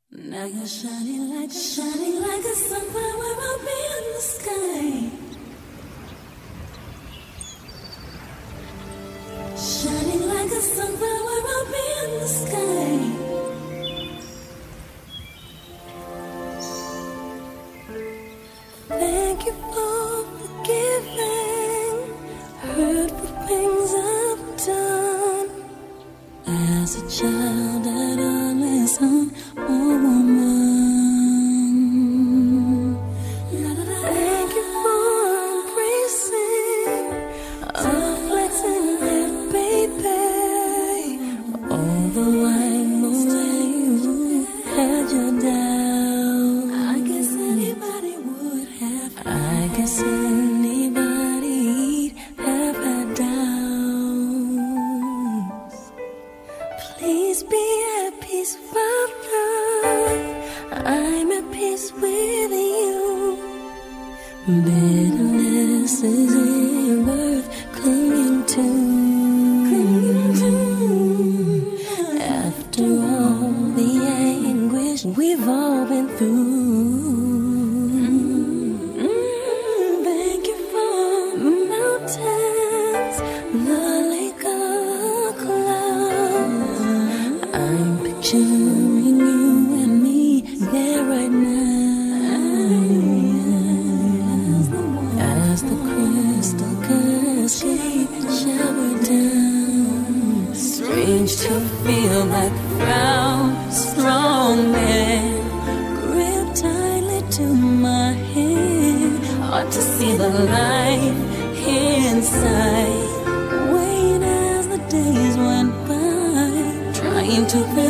Now you're shining like a sunflower up in the sky. Shining like a sunflower up in the sky. Thank you for forgiving hurtful things I've done. As a child, I'd always hung on woman. Thank you for embracing, flexing that baby. Although I know you had your doubts, I guess anybody would have. I guess anybody'd have had doubts. Please be at peace, Father. I'm at peace with you. Bitterness isn't worth clinging to. After all the anguish we've all been through. Thank you for the mountains, the lake of clouds. I'm picturing you and me there right now. As the crystal cascade shower down. Strange to feel that proud, strong man grip tightly to my hand. Hard to see the life inside. Wait as the days went by, trying to